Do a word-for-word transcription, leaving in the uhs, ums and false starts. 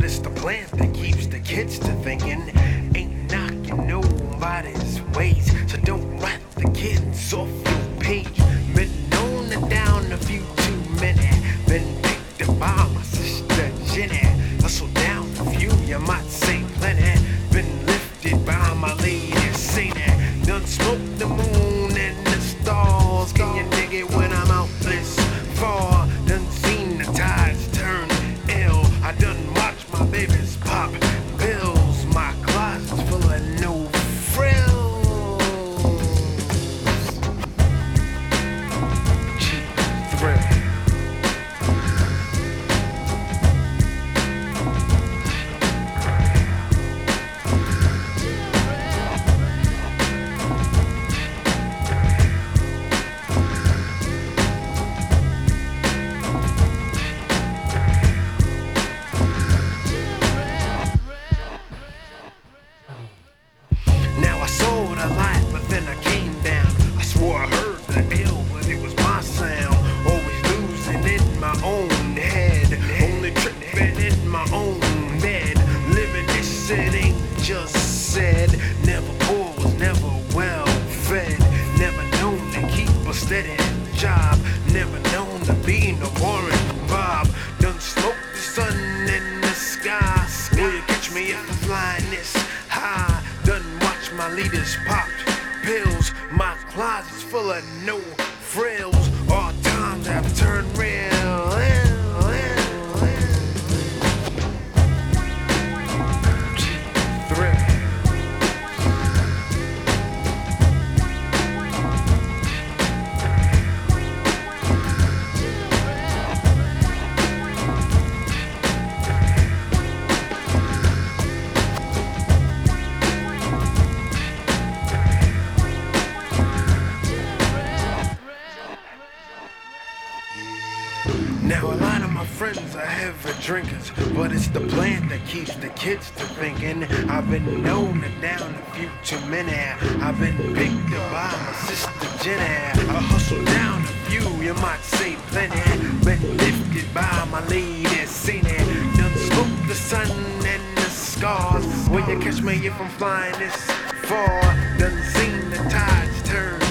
But it's the plant that keeps the kids to thinking. Ain't knocking nobody's ways, so don't write the kids off your page. Been known to down a few too many. Been picked up by my sister Jenny. Hustle down a few, you might say plenty. Been lifted by my lady Saint. Done smoked the moon and the stars. Can you dig it when I'm out this far? Done seen the tides turn ill. I done watched my babies pop pills. My closet's full of no frills. Thrill. Now I saw the light, but then I came down. I swore I heard the ill, but it was my sound. Always losing in my own head, only tripping in my own bed. Living this it ain't just said. Never poor, was never well fed. Never known to keep a steady job. Never known to be no Warren Bob. Done smoke the sun in the sky. Will you catch me if I'm flying this high? Done watch my leaders pop pills. My closet's full of no frills. All times have turned real. Thrill. Now a lot of my friends are heavy drinkers, but it's the plant that keeps the kids to thinking. I've been known to down a few too many. I've been picked up by my sister Jenny. I hustle down a few, you might say plenty. Been lifted by my lady Saint. Done smoked the sun and the scars. Will you catch me if I'm flying this far? Done seen the tides turn